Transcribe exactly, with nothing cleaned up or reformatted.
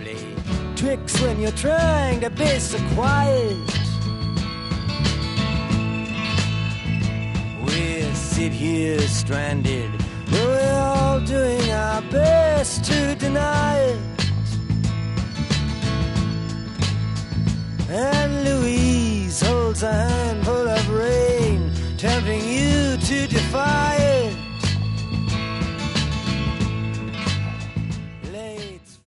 play tricks when you're trying to be so quiet. We sit here stranded, though we're all doing our best to deny it. And Louise holds a handful of rain, tempting you to defy